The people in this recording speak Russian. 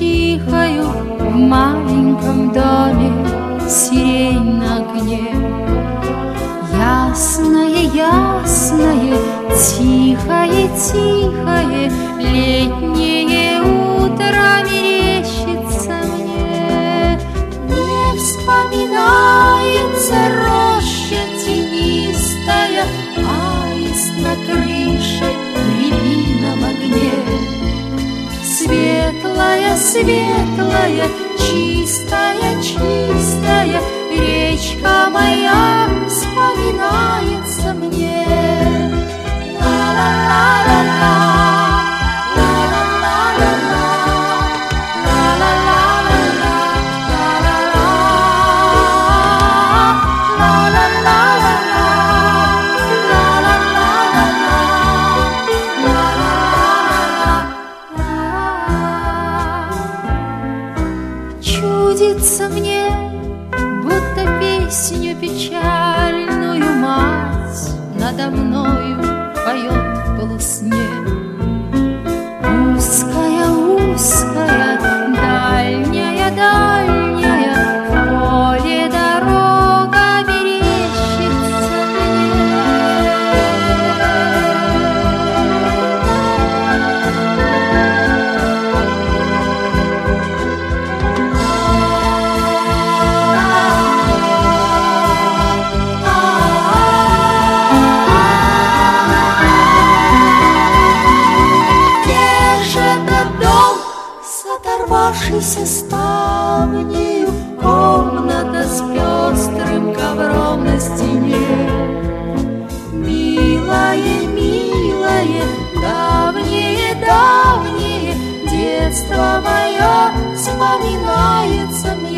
чихаю в маленьком доме, сирень на окне. Ясное, ясное, тихое, тихое летнее утро мерещится мне. Не вспоминается роща тенистая, аист на крыше в рябином огне. Светлая, светлая, чистая, чистая речка моя вспоминается мне. Чудится мне, будто песню печальную мать надо мною поет в полусне. Узкая, узкая, дальняя, дальняя, в поле дорога мерещится оторвавшейся ставнею, комната с пестрым ковром на стене. Милое, милое, давнее, давнее детство мое вспоминается мне.